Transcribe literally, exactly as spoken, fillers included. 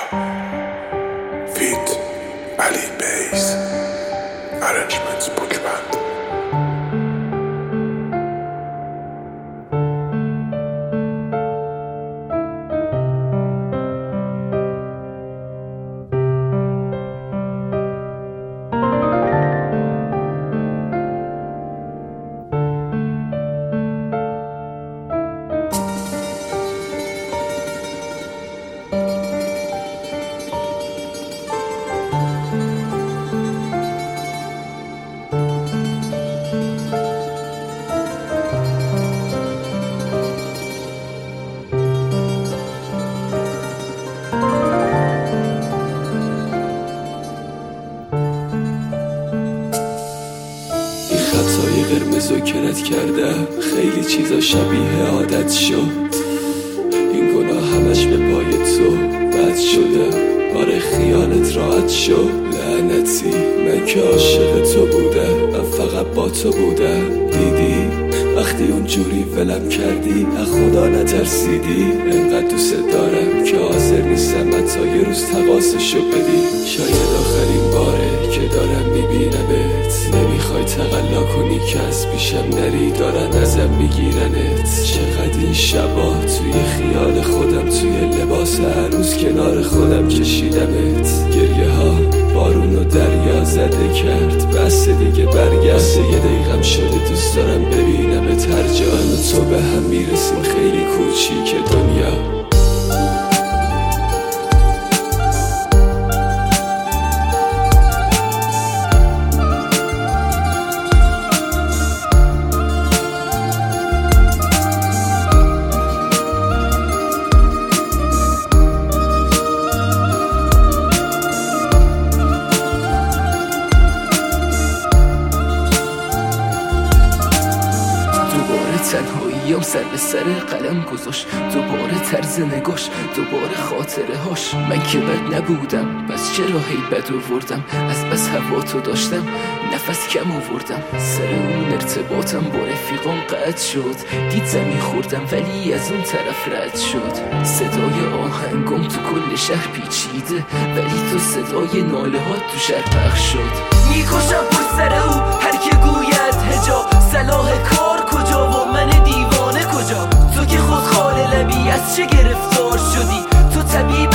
Feat. Ali Bass. Arrangements Book Band. خطای قرمز و کرد کردم، خیلی چیزا شبیه عادت شد. این گناه همش به پای تو بد شدم، آره خیالت راحت شد. لعنتی من که عاشق تو بودم، من فقط با تو بودم. دیدی وقتی اونجوری ولم کردی، از خدا نترسیدی. انقدر دوست دارم که حاضر نیستم حتی یه روز تقاصشو بدی. شاید آخرین باره که دارم میبینمت، نمیخوای تقلا کنی که از پیشم نری، دارن ازم میگیرنت. چقدر این شبا توی خیال خودم، توی لباس هر روز کنار خودم کشیدمت. گریه ها بارون و دریا زده کرد، بس دیگه برگشت. یه دقیقم شده دوست دارم ببینمت هر جا. من و تو به هم میرسیم خیلی کوچیک دنیا. تنهاییم سر به سر قلم گذاشت، دوباره طرز نگاش، دوباره خاطره هاش. من که بد نبودم، پس چرا هی بد آوردم؟ از بس هوا تو داشتم، نفس کم آوردم. سر اون ارتباطم با رفیقان قطع شد. دید زمین خوردم ولی از اون طرف رد شد. صدای آهنگم تو کل شهر پیچیده، ولی تو صدای ناله ها تو شهر پخش شد. میکشم پر سر او هر که گوید هجا، صلاح کار کجا و من دیوانه کجا؟ تو که خود خال لبی از چه گرفتار شدی؟ تو طبیب